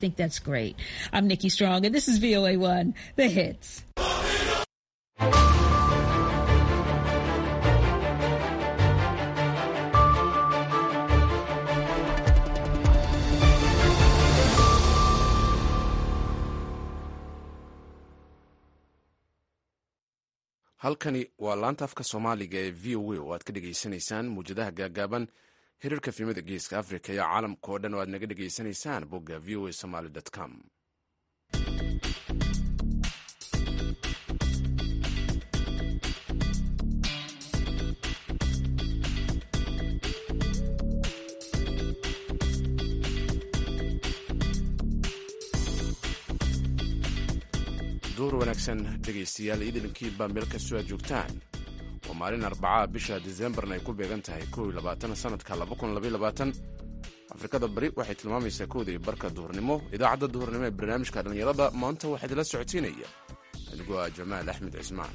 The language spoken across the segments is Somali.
think that's great. I'm Nikki Strong, and this is VOA1, The Hits. halkani waa laanta afka soomaaliga ee v o a oo aad ka dhegaysanaysaan muwjadaha gaagaaban hirarka filimada geeska africa iyo caalamka oo dhan oo aad naga dhegaysanaysaan bogga v o a somaly com. duur wanaagsan dhegaystayaal iidankii meel kastoo aad joogtaan waa maalin arbacaa bisha disembarna ay ku beegan tahay sanadka afrikada bari waxay tilmaamaysaa kooda iyo barka duhurnimo. idaacadda duhurnimo ee barnaamijka dhallinyarada maanta waxaa idinla socodsiinaya anigoo ah jamaal axmed cismaan.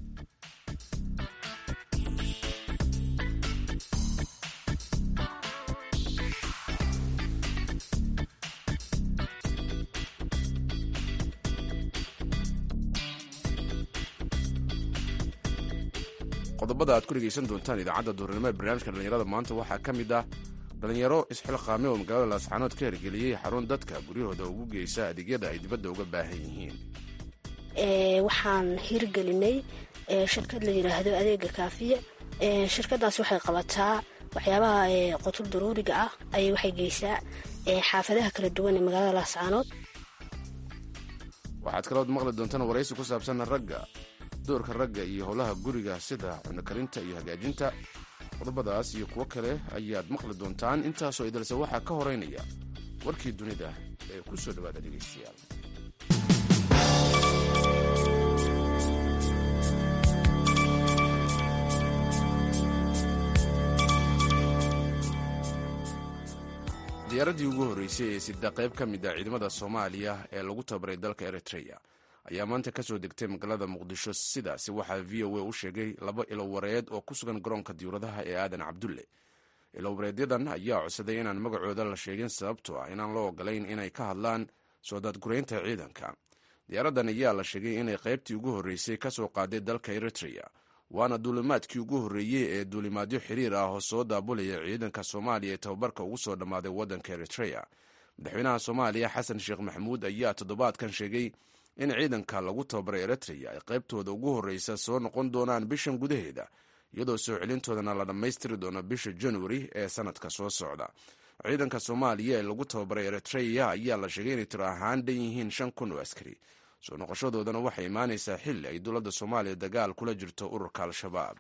qodobada aad ku dhegaysan doontaan idaacadda duhurnimo ee barnaamijka dhallinyarada maanta waxaa ka mid ah dhallinyaro isxilqaame oo magaalada laascaanood ka hirgeliyey xarun dadka guryahooda ugu geysa adeegyada ay dibadda uga baahan yihiin. waxaan hirgelinay shirkad la yidhaahdo adeega kaafiya. shirkadaas waxay qabataa waxyaabaha qotul daruuriga ah ayay waxay geysaa xaafadaha kala duwan ee magaalada laascaanood. waxaad kalood maqli doontaan waraysi ku saabsan doorka ragga iyo howlaha guriga sida cunno karinta iyo hagaajinta. qodobadaas iyo kuwo kale ayaad maqli doontaan. intaasoo idalse waxaa ka horeynaya warkii dunida ee ku soo dhawaada dhegaystayaal. diyaaraddii ugu horreysay ee sida qayb ka mid ah ciidamada soomaaliya ee lagu tababaray dalka eritreya ayaa maanta ka soo degtay magaalada muqdisho. sidaasi waxaa v o a u sheegay laba ilowareed oo ku sugan garoonka diyuuradaha ee aadan cabdulle. ilowareedyadan ayaa codsaday inaan magacooda la sheegin sababtoo ah inaan loo ogolayn inay ka hadlaan soo daadguraynta ciidanka. diyaaraddan ayaa la sheegay inay qaybtii ugu horreysay ka soo qaaday dalka eritreya, waana duulimaadkii ugu horreeyey ee duulimaadyo xiriir ah oo soo daabulaya ciidanka soomaaliya ee tababarka ugu soo dhammaaday waddanka eritreya. madaxweynaha soomaaliya xasan sheekh maxamuud ayaa toddobaadkan sheegay in ciidanka lagu tababaray eritreya ay qaybtooda ugu horreysa soo noqon doonaan bishan gudaheeda, iyadoo soo celintoodana la dhammaystiri doono bisha januari ee sanadka soo socda. ciidanka soomaaliya ee lagu tababaray eritreya ayaa la sheegay inay tiro ahaan dhan yihiin 5,000 oo askari. soo noqoshadoodana waxay imaanaysaa xilli ay dowladda soomaaliya dagaal kula jirto ururka al-shabaab.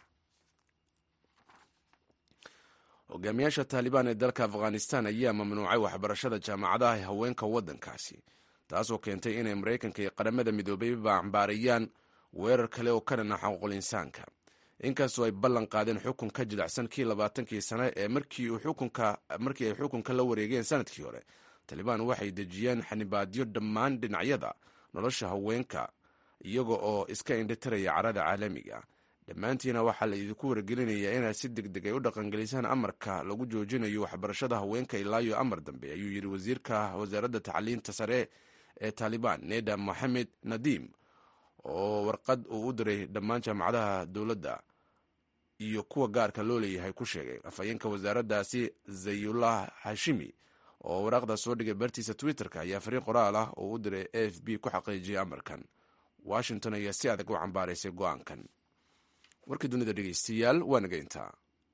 hogaamiyaasha taalibaan ee dalka afghanistan ayaa mamnuucay waxbarashada jaamacadaha ee haweenka waddankaasi, taasoo keentay inay maraykanka iyo qaramada midoobay baambaarayaan weerar kale oo ka dhanaca xuquuqul insaanka. inkastoo ay ballan qaadeen xukun ka jilacsan kii 20-kii sane ee markii ay xukunka la wareegeen sanadkii hore, taalibaan waxay dejiyeen xanibaadyo dhammaan dhinacyada nolosha haweenka iyaga oo iska indhitiraya carada caalamiga. dhammaantiina waxaa la idinku wargelinayaa inaad si degdeg ay u dhaqangelisaan amarka lagu joojinayo waxbarashada haweenka ilaa iyo amar dambe, ayuu yidhi wasiirka wasaaradda tacliinta sare ee taalibaan neda moxamed nadiim oo warqad uu u diray dhammaan jaamacadaha dowladda iyo kuwa gaarka loo leeyahay ku sheegay. afhayeenka wasaaraddaasi zayullah hashimi oo waraaqda soo dhigay bartiisa twitterka ayaa fariin qoraal ah oo u diray a f b ku xaqiijiyay amarkan. washington ayaa si adag u cambaaraysay go'aankan. warkii dunida dhegaystayaal waa naga intaa.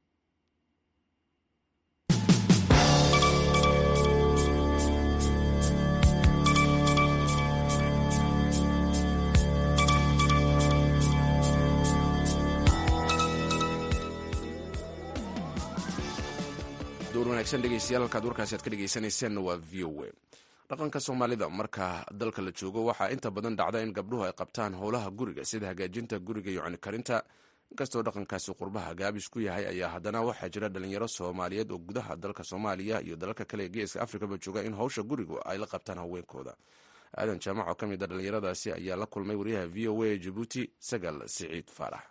door wanaagsan dhegaystayaal, halkaad warkaasi aad ka dhegaysanaysaanna waa v o a. dhaqanka soomaalida marka dalka la joogo waxaa inta badan dhacda in gabdhuhu ay qabtaan howlaha guriga sida hagaajinta guriga iyo cunikarinta. inkastoo dhaqankaasi qurbaha gaabis ku yahay ayaa haddana waxaa jira dhalinyaro soomaaliyeed oo gudaha dalka soomaaliya iyo dalalka kale ee geeska afrikaba jooga in howsha gurigu ay la qabtaan haweenkooda. aadan jaamac oo ka mid a dhalinyaradaasi ayaa la kulmay wariyaha v o a jabuuti sagal siciid faarax.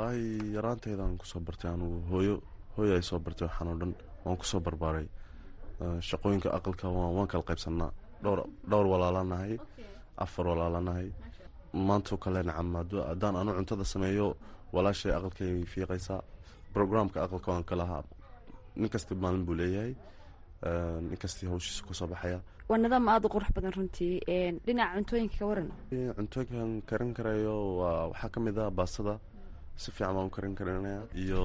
wallaahi yaraanteydaan kusoo bartay anugu hooyo ay soo bartay waxaan oo dhan waan kusoo barbaaray. shaqooyinka aqalka waan kala qaybsanaa. dhowr walaalanahay, 4 walaalanahay. maantoo kale nacam haddaan anu cuntada sameeyo walaashay aqalkay fiiqaysaa. programka aqalka waan ka lahaa, nin kasta maalin buu leeyahay, nin kastii hawshiisa kusoo baxaya. waa nidaam aada u qurux badan runtii. dhinaca cuntooyinka ka waran? cuntooyinkan karin karayo waxaa ka mid ah baastada, si fiican baan u karin karinaya, iyo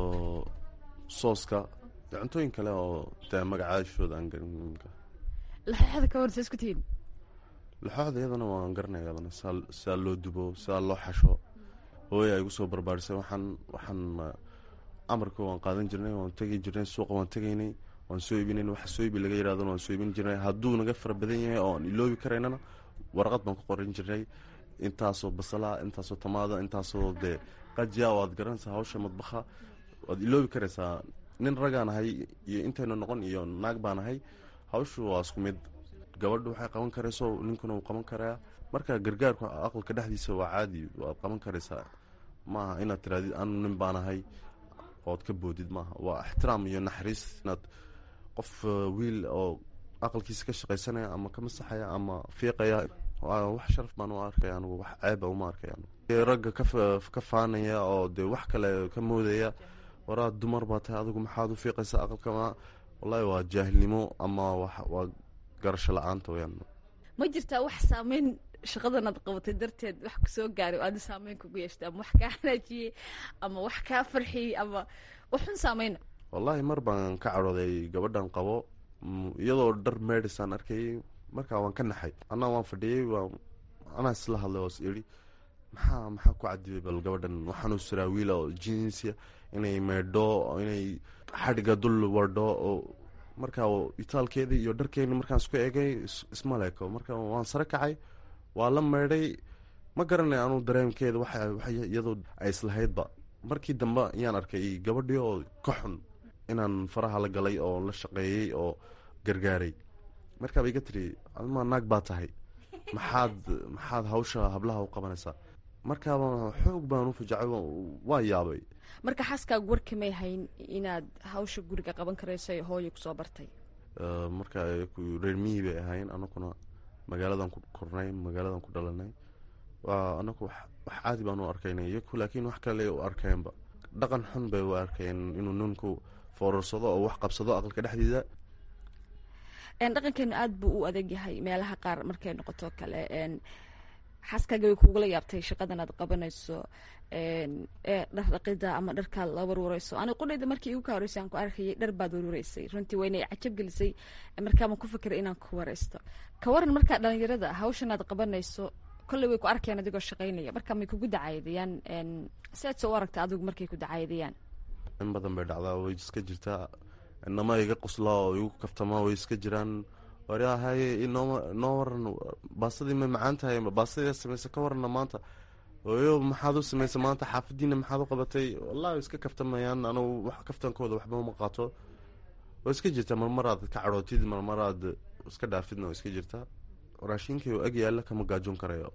sooska, cuntooyin kale oo dee magacaashooda aan garin. laxooxda ka waran saa isku tihiin? laxooxda iyadana waan garanaya, iyadana sidaa loo dubo, sidaa loo xasho. hooya ay igu soo barbaarisay waxaan amarka waan qaadan jirnay, waan tegi jirnay suuqa, waan tegaynay, waan soo iibinayn. waxa soo iibi laga yidhahdana waan soo iibin jirnay. hadduu naga fara badan yahay oo aan iloobi karaynana warqad baan ku qoran jirnay, intaasoo basala, intaasoo tamaada, intaasoo dee qajiya. waad garanaysaa hawsha madbaha, waad iloobi karaysaa. nin ragaan ahay iyo intaynu noqon iyo naag baan ahay, hawshu waa isku mid. gabadhu waxay qaban karayso, ninkuna wuu qaban karaa. marka gargaarku aqalka dhexdiisa waa caadi, waad qaban karaysaa. maaha inaad tiraadid anu nin baan ahay ood ka boodid, maaha. waa ixtiraam iyo naxariis inaad qof wiil oo aqalkiisa ka shaqaysanaya ama ka masaxaya ama fiiqaya, wax sharaf baan u arkaya anigu, wax ceeba uma arkaya. ragga ka faanaya oo dee wax kale ka moodaya, waraa dumar baa tahay adigu maxaad u fiiqaysaa aqalka? wallaahi waa jaahilnimo ama waa garasho la-aanta weyaan. ma jirtaa wax saameyn shaqadanaad qabatay darteed wax kusoo gaaray oo aada saameyn kugu yeeshtay, ama wax kaa hanaajiyey ama wax kaa farxiyey ama waxun saameyna? wallaahi mar baan ka cadhooday gabadhan qabo, iyadoo dhar meedhisaan arkayay. markaa waan ka naxay, anaa waan fadhiyey, anaa isla hadlay oo is idhi maxaa ku cadibay bal gabadhan? waxaanu siraa wiila oo jinsia inay meedho, inay xadhiga dul wardho. oo markaa itaalkeedii iyo dharkeeni markaan isku egay isma leeko. marka waan sare kacay, waa la meedhay. ma garanay anuu dareemkeeda iyadoo ay islahaydba. markii dambe ayaan arkay gabadhii oo ka xun inaan faraha la galay oo la shaqeeyey oo gargaaray. markaaba iga tiri adma naag baa tahay, maxaad hawsha hablaha u qabanaysaa? markaaba xoog baan u fajacay, waa yaabay. marka xaaskaagu warkamay hayn inaad hawsha guriga qaban karayso hooya kusoo bartay? marka reer miyi bay ahayn, anakuna magaaladan ku kornay, magaaladan ku dhalanay. anaku wax caadi baan u arkaynay, iyaku laakiin wax kale u arkeenba. dhaqan xun bay u arkeen inuu ninku foorarsado oo wax qabsado aqalka dhexdiisa. dhaqankeenu aada buu u adag yahay meelaha qaar markay noqoto kale. xaaskaaga way kugula yaabtay shaqadan aad qabanayso, dhar dhaqida ama dharkaa la warwareyso? aniga qudhayda markii igu ka horeysay aan ku arkayay dhar baad warwareysay, runtii wayna cajab gelisay. markaabaan ku fikiray inaan ku wareysto. ka waran markaa dhalinyarada hawshan aad qabanayso, kolley way ku arkayaan adigoo shaqaynaya, marka may kugu dacaydayaan? si aad soo u aragta adigu markay ku dacaydayaan? in badan bay dhacdaa, way iska jirtaa. inama iga qoslaa oo igu kaftamaa way iska jiraan. waryahay noo waran, baasadii may macaan tahay, baasadii samaysa ka warana maanta. oyo maxaad u samaysa maanta, xaafadiina maxaad u qabatay? wallahi iska kaftamayaan, anugu wax kaftankooda waxba uma qaato. way iska jirtaa, marmaraad ka cadhootid, marmaraad iska dhaafidna way iska jirtaa. raashinkii oo ag yaalla kama gaajoon karayo.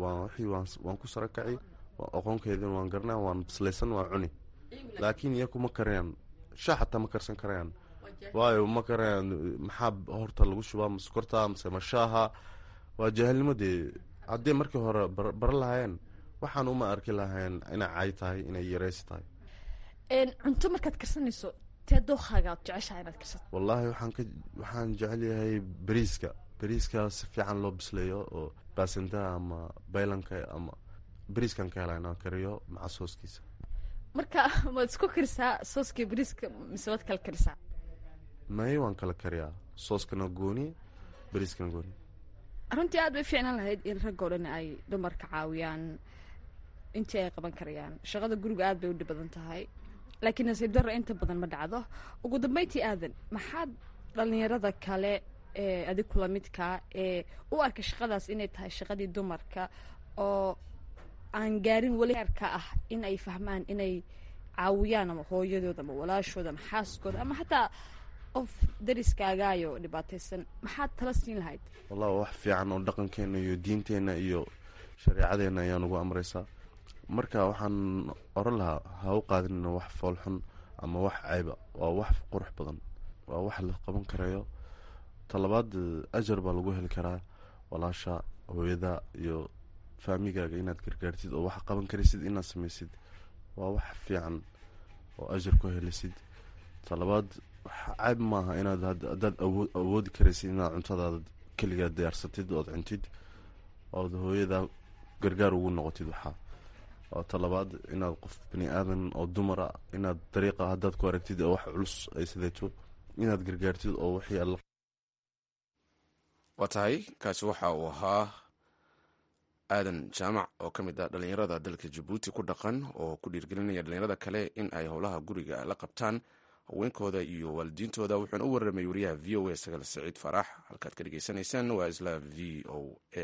waan ku sara kaci, aqoonkeedina waan garanaa, waan bislaysan, waan cuni. laakiin iyaku ma karayaan, shaa xataa ma karsan karayaan. waayo ma karayaan, maxaa horta lagu shubaa, ma sokorta mase ma shaaha? waa jaahilnimadii. haddii markii hore bara lahaayeen waxaan uma arki lahayn inay cay tahay, inay yareysi tahay. cunto markaad karsanayso tee dookaaga ad jeceshaha inaad karsato? wallaahi waxaan jecel yahay beriiska si fiican loo bisleeyo, oo baasandaha ama baylanka ama beriiskan ka hela inaan kariyo maca sooskiisa. marka maad isku karisaa sooska beriiska mise waad kala karisaa? may waan kala kariyaa, sooskana gooni, beriiskana gooni. runtii aad bay fiicnaan lahayd in raggoo dhan ay dumarka caawiyaan intii ay qaban karayaan. shaqada guriga aad bay u dhib badan tahay, laakiin nasiib darro inta badan ma dhacdo. ugu dambeyntii aadan, maxaad dhalinyarada kale ee adig kula midkaa ee u arka shaqadaas inay tahay shaqadii dumarka oo aan gaarin weli heerka ah in ay fahmaan inay caawiyaan ama hooyadooda ama walaashooda ama xaaskooda ama xataa qof dariskaagaayo dhibaataysan, maxaad tala siin lahayd? wallahi wax fiican oo dhaqankeena iyo diinteenna iyo shareecadeena ayaa nagu amraysaa. marka waxaan oran lahaa ha u qaadinina wax foolxun ama wax ceyba. waa wax qurux badan, waa wax la qaban karayo, talabaad ajar baa lagu heli karaa walaasha hooyada iyo faamigaaga inaad gargaartid oo wax qaban karaysid inaad samaysid waa wax fiican oo ajar ku helisid. talabaad cayb maaha inaad haddaad awoodi karaysid inaad cuntadaada keligaa diyaarsatid ood cuntid ood hooyada gargaar ugu noqotid. waxaa oo talabaad inaad qof bani aadan oo dumara inaad dariiqa haddaad ku aragtid oo wax culus ay sideeto inaad gargaartid oo wixii alla. waa tahay kaasi waxa uu ahaa aadan jaamac oo ka mid ah dhallinyarada dalka jabuuti ku dhaqan oo ku dhiirgelinaya dhallinyarada kale in ay howlaha guriga la qabtaan haweenkooda iyo waalidiintooda. wuxuuna u warramay wariyaha v o a sagal saciid farax. halkaad ka dhegeysanaysaan waa isla v o a.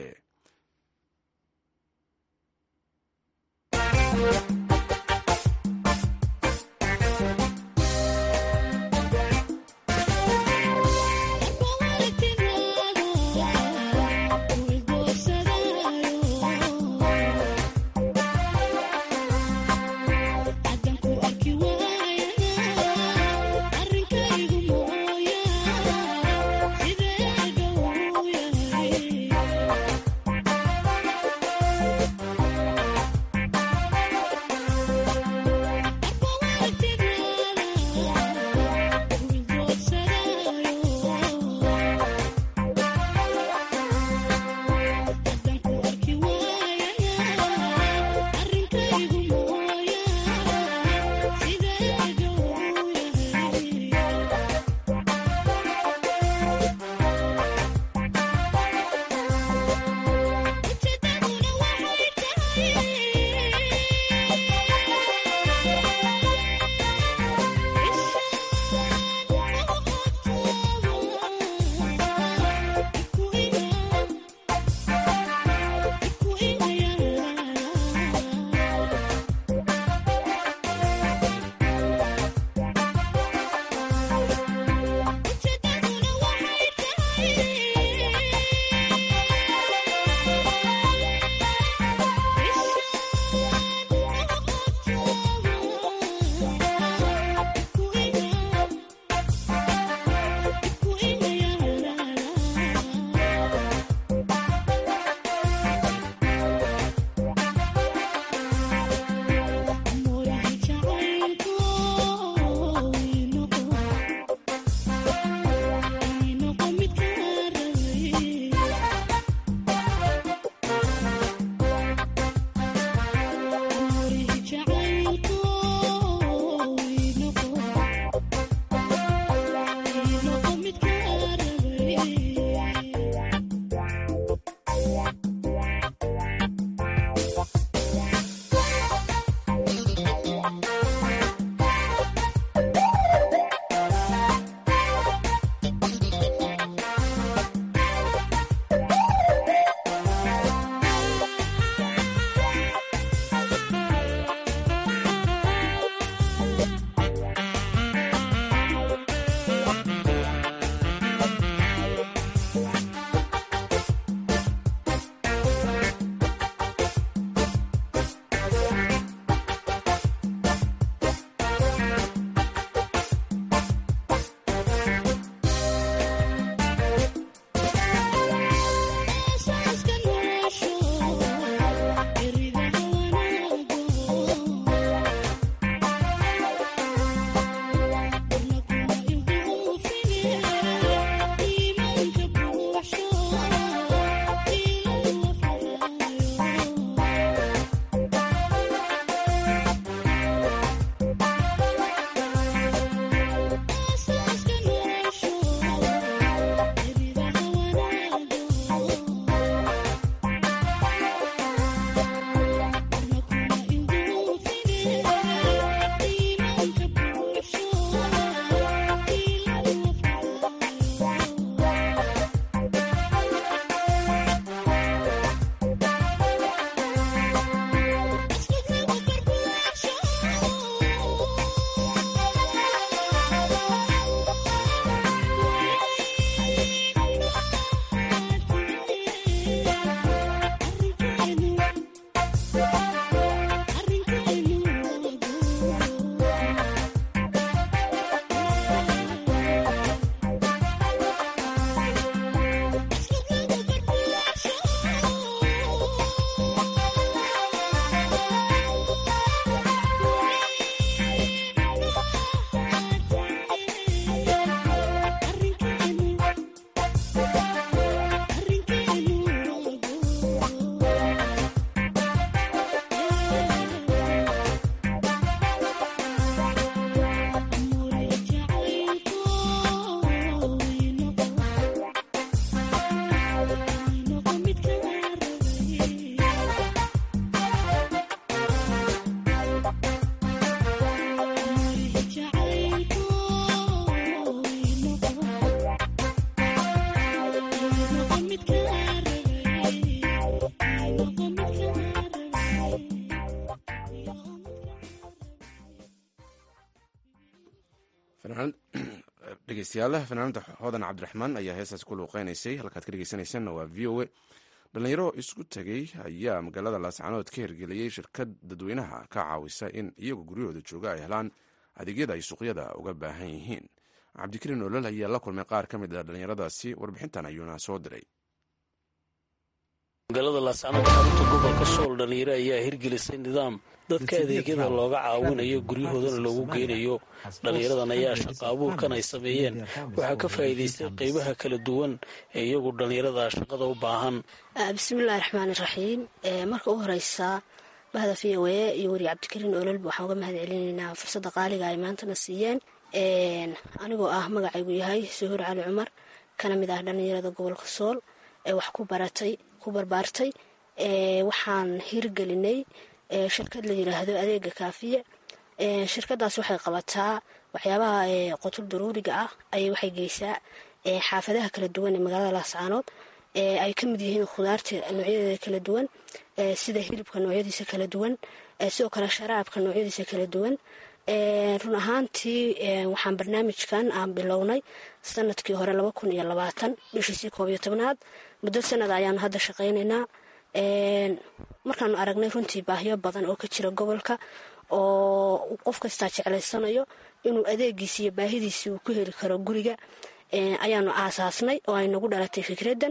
dhegeystayaal fanaanada hodan cabdiraxmaan ayaa heestaas ku luuqeynaysay. halkaad ka dhegeysanaysanna waa v o a. dhalinyaro isku tegey ayaa magaalada laascaanood ka hirgeliyey shirkad dadweynaha ka caawisa in iyagu guryahooda jooga ay helaan adeegyada ay suuqyada uga baahan yihiin. cabdikariin olol ayaa la kulmay qaar ka mid a dhalinyaradaasi. warbixintan ayuuna soo diray. magaalada laascaanood xarunta gobolka sool dhalinyaro ayaa hirgelisay nidaam dadka adeegyada looga caawinayo guryahoodana loogu geynayo. dhalinyaradan ayaa shaqo abuurkan ay sameeyeen waxaa ka faa'iidaystay qeybaha kala duwan ee iyagu dhalinyarada shaqada u baahan. bismillahi raxmaani raxiim. marka u horeysa bahda v o a iyo weri cabdikariin ololba waxaan uga mahad celinaynaa fursadda qaaliga ay maantana siiyeen. anigoo ah magacaygu yahay suhuur cali cumar, kana mid ah dhalinyarada gobolka sool ee wax ku barbaartay. waxaan hirgelinay shirkad la yiraahdo adeega kaafiye. shirkadaas waxay qabataa waxyaabaha qotul daruuriga ah ayay waxay geysaa xaafadaha kala duwan ee magaalada laascaanood. ay ka mid yihiin khudaarta noocyadeeda kala duwan, sida hilibka noocyadiisa kala duwan, sidoo kale sharaabka noocyadiisa kala duwan. run ahaantii waxaan barnaamijkan aan bilownay sanadkii hore 2020 bishiisii 11aad. muddo sanada ayaanu hadda shaqaynaynaa. markaanu aragnay runtii baahiyo badan oo ka jira gobolka oo qof kastaa jeclaysanayo inuu adeegiisi iyo baahidiisii uu ku heli karo guriga, ayaanu aasaasnay oo ay nagu dhalatay fikraddan.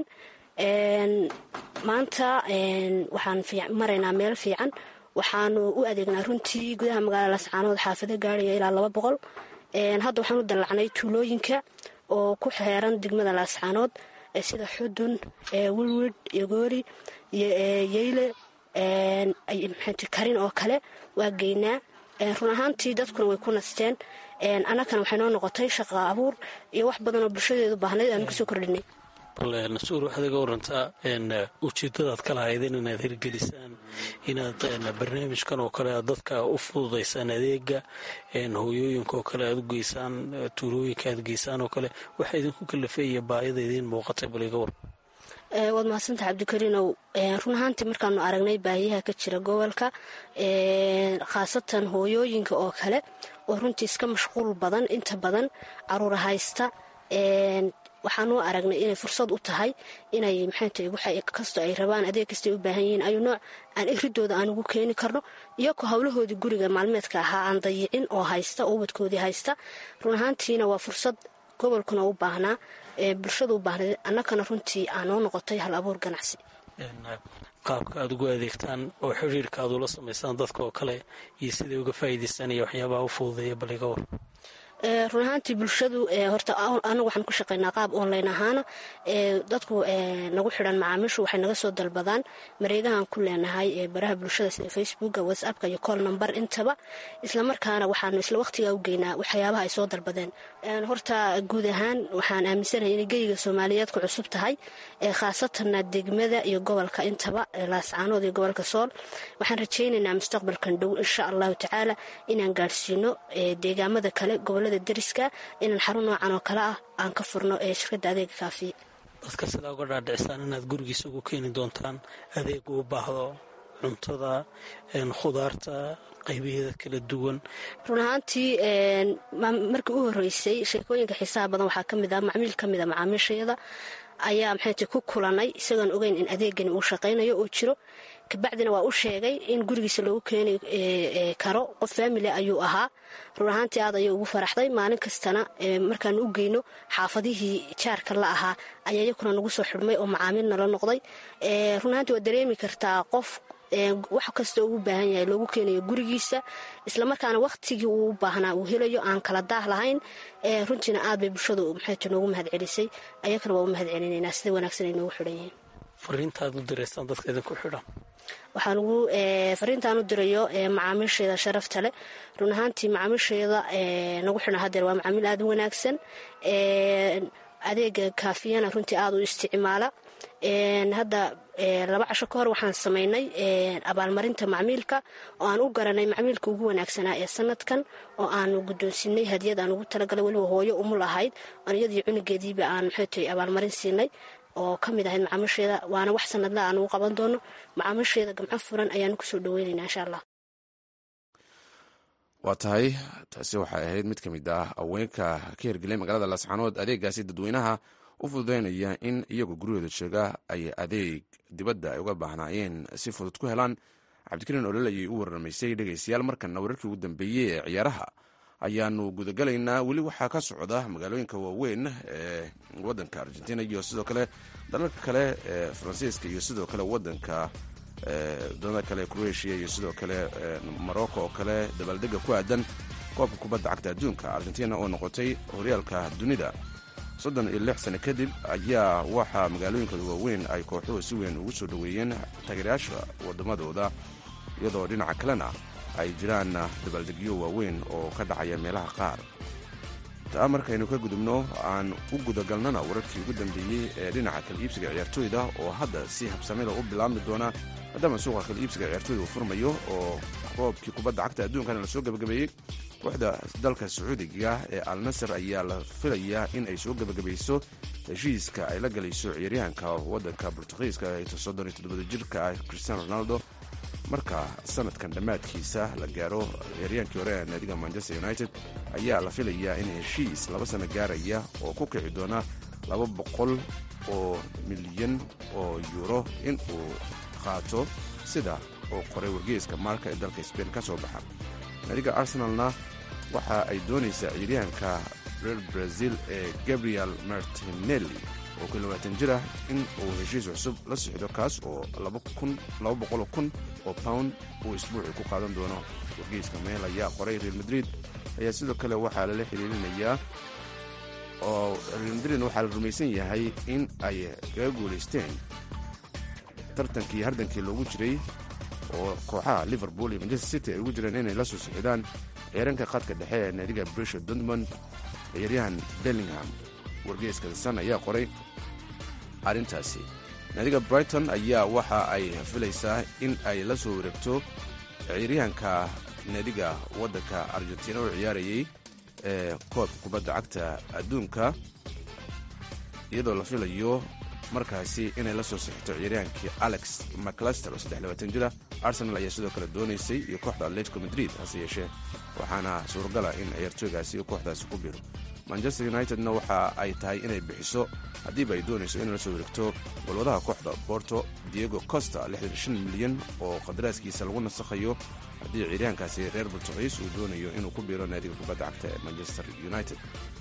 maanta waxaan maraynaa meel fiican. waxaanu u adeegnaa runtii gudaha magaalada laascaanood xaafado gaaraya ilaa 200. hadda waxaan u dallacnay tuulooyinka oo ku xeeran degmada laascaanood sida xudun, wilwid, yogoori, yeyle, karin oo kale waa geynaa. run ahaantii dadkuna way ku nasteen. annagana waxay noo noqotay shaqo abuur iyo wax badan oo bulshadeedu baahnayd aanu kasoo kordhinay. nasuur waxaad iga warantaa ujeedadaad ka lahaydeen inaad hirgelisaan inaad barnaamijkan oo kale aad dadka u fududaysaan adeega, hooyooyinka oo kale aad u geysaan, tuulooyinka aad geysaan oo kale, waxaa idinku kalafeeya baahida idiin muuqatay bal iga waran. waad mahadsantaha cabdikariinow. run ahaantii markaanu aragnay baahiyaha ka jira gobolka, khaasatan hooyooyinka oo kale oo runtii iska mashquul badan, inta badan caruura haysta, waxaanu aragnay inay fursad u tahay inay kastoo ay rabaan adeeg kastay u baahan yihiin ayu nooc aan iridooda aan ugu keeni karno, iyagoo howlahoodii guriga maalmeedka ahaa aan dayicin oo haysta oo ubadkoodii haysta. run ahaantiina waa fursad gobolkuna u baahnaa, bulshada u baahnayd, annagana runtii aanoo noqotay hal abuur ganacsi. qaabka aad ugu adeegtaan oo xiriirka aad ula samaysaan dadka oo kale iyo siday uga faa'iidaystaan iyo waxyaabaha u fududeeya bal iga war. run ahaantii bulshadu horta anagu waxaan ku shaqaynaa qaab online ahaana. dadku nagu xidhan macaamiishu waxay naga soo dalbadaan mareegahaan ku leenahay baraha bulshada sida facebooka, whatsappka iyo call number intaba. islamarkaana waxaanu isla waqtigaa u geynaa waxyaabaha ay soo dalbadeen. horta guud ahaan waxaan aaminsanahay inay geyiga soomaaliyeed ku cusub tahay, khaasatanna degmada iyo gobolka intaba, laascaanood iyo gobolka sool. waxaan rajaynaynaa mustaqbalkan dhow insha allahu tacaala inaan gaadhsiino deegaamada kale, gobolada dariska, inaan xarun noocan oo kale ah aan ka furno shirkadda adeega kaafiye. dadka sidaa uga dhaadhicisaan inaad gurigiisa ugu keeni doontaan adeeg uu baahdo, cuntada, khudaarta qaybaheeda kala duwan. run ahaantii markii u horeysay sheekooyinka xiisaha badan waxaa ka mid ah macmiil ka mida macaamiishayada ayaa ku kulanay isagoon ogeyn in adeegani uu shaqaynayo oo jiro. kabacdina waa u sheegay in gurigiisa loogu keeni karo. qof faamili ayuu ahaa. run ahaantii aad ayay ugu faraxday. maalin kastana markaanu u geyno xaafadihii jaarka la ahaa ayaa iyakuna nagu soo xidhmay oo macaamiil nala noqday. run ahaantii waad dareemi kartaa qof wax kasta ugu baahan yahay loogu keenayo gurigiisa, islamarkaana wakhtigii uu u baahnaa uu helayo, aan kala daah lahayn. runtiina aad bay bulshadu noogu mahad celisay. ayakana waa u mahad celinaynaa sida wanaagsan ay noogu xidhan yihiin. fariintaad u diraysaan dadka idinku xidhan? waxaan ugu fariintaan u dirayo macaamiisheeda sharafta leh. run ahaantii macaamiisheeda nagu xidhan hadeer waa macaamiil aad u wanaagsan. adeega kaafiyana runtii aad u isticmaala. hadda 2 casho ka hor waxaan samaynay abaalmarinta macmiilka oo aan u garanay macmiilka ugu wanaagsanaa ee sanadkan, oo aanu guddoonsiinay hadiyad aan ugu talagalay, weliba hooyo umul ahayd aan iyadii cunugeediiba aan abaalmarin siinay oo ka mid ahayd macaamiisheeda. waana wax sanadla aan ugu qaban doono. macaamiisheeda gamco furan ayaanu kusoo dhaweynaynaa insha allah. waa tahay taasi waxay ahayd mid ka mid ah haweenka ka hirgelay magaalada laascaanood adeegaasi dadweynaha u fududeynaya in iyagoo guryahooda jooga ay adeeg dibadda ay uga baahnaayeen si fudud ku helaan. cabdikariin olol ayay u warramaysay dhegaystayaal. markana wararkii ugu dambeeyey ee ciyaaraha ayaanu gudagalaynaa. weli waxaa ka socda magaalooyinka waaweyn ee wadanka argentina iyo sidoo kale dalalka kale ee faransiiska iyo sidoo kale wadanka wadamada kale croatia iyo sidoo kale morocco oo kale dabaaldega ku aadan koobka kubadda cagta adduunka. argentina oo noqotay horyaalka dunida 36 sano kadib ayaa waxaa magaalooyinkooda waaweyn ay kooxuhu si weyn ugu soo dhoweeyeen taageerayaasha wadamadooda, iyadoo dhinaca kalena ay jiraan dabaaldegyo waaweyn oo ka dhacaya meelaha qaar. taa markaynu ka gudubno aan u gudagalnana wararkii ugu dambeeyey ee dhinaca kala iibsiga ciyaartooyda oo hadda si habsamida u bilaabmi doona maadaama suuqa kala iibsiga ciyaartooyda uu furmayo oo koobkii kubadda cagta adduunkana la soo gabagabeeyey. kooxda dalka sacuudiga ee al nasr ayaa la filayaa in ay soo gabagabayso heshiiska ay la galayso ciyaaryahanka waddanka bortugiiska ee 37 jirka ah cristiano ronaldo marka sanadkan dhammaadkiisa la gaaro. ciyaaryahankii hore ee naadiga manchester united ayaa la filayaa in heshiis 2 sano gaaraya oo ku kici doona 200 milyan oo euro in uu qaato sida oo qoray wargeyska marka ee dalka Spain ka soo baxa. naadiga arsenalna waxa ay doonaysaa ciyaaryahanka reer Brazil ee Gabriel Martinelli oo 20 jir ah in uu heshiis cusub la sixdo kaas oo 200,000 oo pound uu isbuucii ku qaadan doono. wargeyska meel ayaa qoray Real Madrid ayaa sidoo kale waxaa lala xiriirinayaa oo Real Madrid waxaa la rumaysan yahay in ay kaga guulaysteen tartankii hardankii loogu jiray oo kooxaha Liverpool iyo Manchester City ay ugu jireen inay la soo sixidaan ciyaaryahanka khadka dhexe ee naadiga Borussia Dortmund ciyaaryahan Bellingham. wargeyska Sun ayaa qoray arrintaasi. naadiga Brighton ayaa waxa ay filaysaa in ay la soo wareegto ciyaaryahanka naadiga waddanka Argentina oo ciyaarayay ee koobka kubadda cagta adduunka, iyadoo la filayo markaasi inay la soo sixito ciyaaryahankii Alex McAllister oo 23 jir ah. Arsenal ayaa sidoo kale doonaysay iyo kooxda Atletico Madrid, hase yeeshee waxaana suuragala in ciyaartooygaasi iyo kooxdaasi ku biro. Manchester Unitedna waxa ay tahay inay bixiso haddiiba ay doonayso inay la soo wareegto golwadaha kooxda Porto Diego Costa 65 milyan oo qadaraaskiisa lagu nasakhayo haddii ciyaaryahankaasi reer Portugiis uu doonayo inuu ku biro naadiga kubadda cagta ee Manchester United.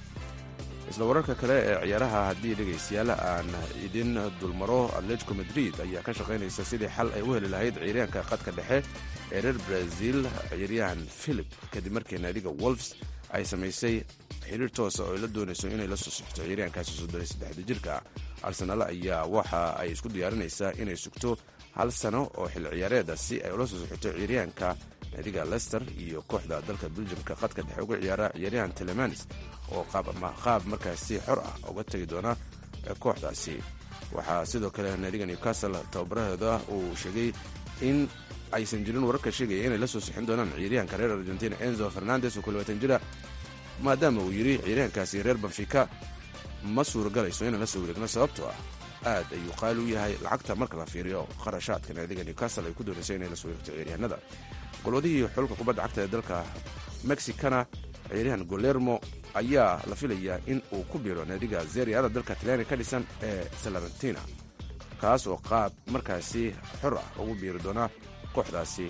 isla wararka kale ee ciyaaraha haddii dhegaystayaal aan idin dulmaro, Atletico Madrid ayaa ka shaqaynaysa sidii xal ay u heli lahayd ciyaaryahanka khadka dhexe ee reer Brazil ciyaaryahan Philip kadib markii naadiga Wolves ay samaysay xiriir toosa oo ay la doonayso inay la soo sixto ciyaaryahankaasi 33 jirka ah. Arsenal ayaa waxa ay isku diyaarinaysaa inay sugto 1 sano oo xil ciyaareeda si ay ula soo sixito ciyaaryahanka naadiga Leicester iyo kooxda dalka Belgiumka khadka dhexe uga ciyaara ciyaaryahan Tielemans oo qaab markaasi xor ah uga tagi doona kooxdaasi. waxaa sidoo kale naadiga Newcastle tababaraheeda uu sheegay in aysan jirin wararka sheegaya inay la soo sixin doonaan ciyaaryahanka reer Argentina Enzo Fernandez oo 20 jir ah, maadaama uu yidhi ciyaaryahankaasi reer Benfica ma suuragalayso inaan la soo wareegno sababtoo ah aad ayuu qaali u yahay lacagta marka la fiiriyo kharashaadka naadiga Newcastle ay ku doonayso inay la soo wareegto ciyaaryahanada. golwadihii xulka kubadda cagta ee dalka Mexicana ciyaaryahan Guillermo ayaa la filayaa in uu ku biro naadiga Serie A dalka Talyaaniga ka dhisan ee Salernitana, kaas oo qaab markaasi xor ah ugu biiri doona kooxdaasi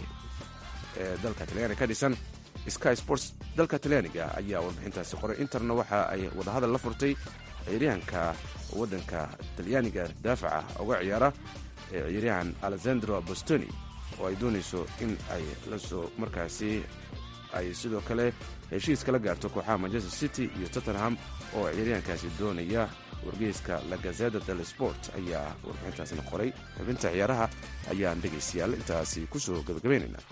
ee dalka Talyaaniga ka dhisan. Sky Sports dalka Talyaaniga ayaa warbixintaasi qoray. Interna waxa ay wadahadal la furtay ciyaaryahanka waddanka Talyaaniga daafaca uga ciyaara ee ciyaaryahan Alessandro Bastoni oo ay doonayso in ay la soo markaasi ay sidoo kale heshiis kala gaarto kooxaha Manchester City iyo Tottenham oo ciyaaryahankaasi doonaya. wargeyska La Gazzetta dello Sport ayaa warbixintaasina qoray. xubinta ciyaaraha ayaan dhegaystayaal intaasi ku soo gabagabaynaynaa.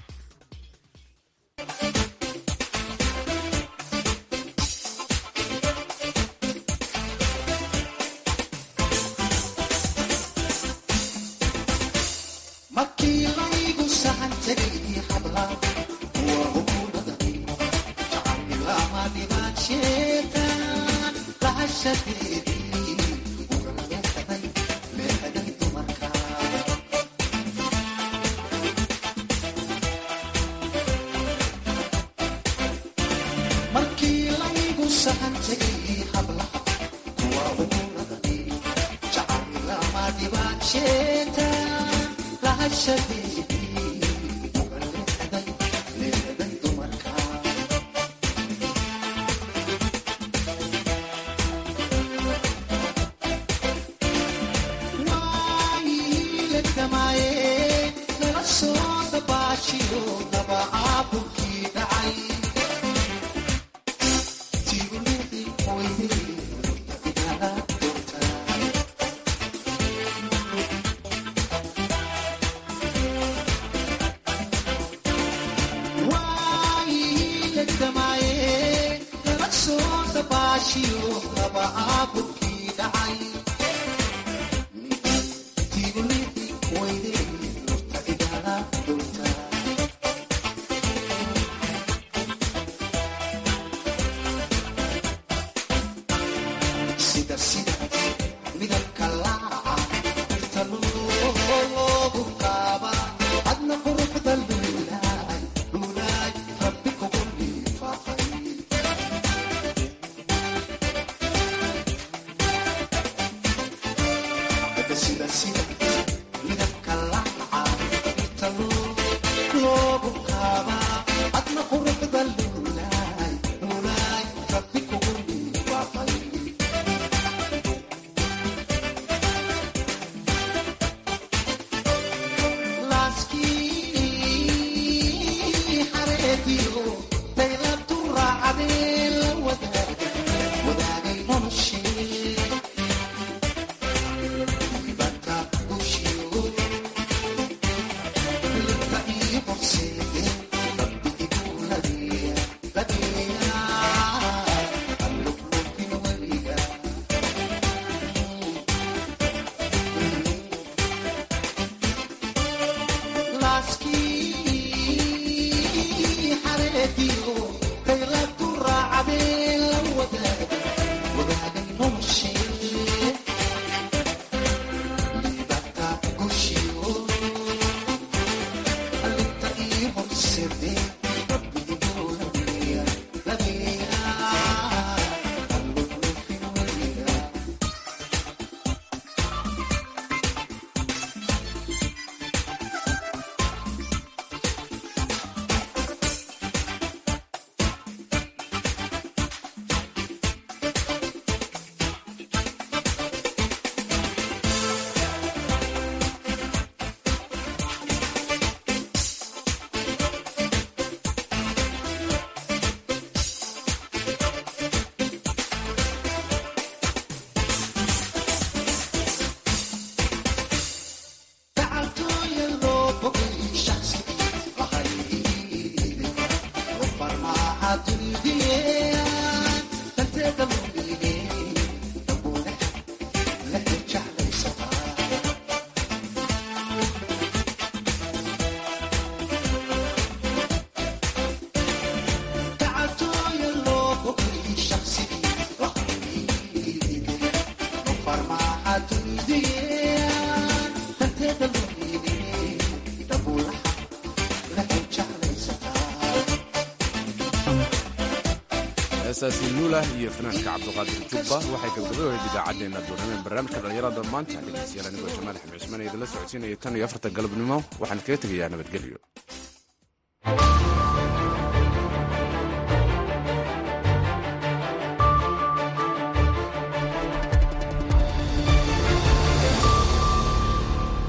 heesaasi luulah iyo fanaanka cabduqaadir jubba waxay gabagabahoyd idaacaddeenna doonameen barnaamijka dhallinyarada maanta dhegeystayaal anigoo jamaal axmed cismaan idinla socodsiinaya tan iyo afarta galabnimo waxaan kaga tegayaa nabadgelyo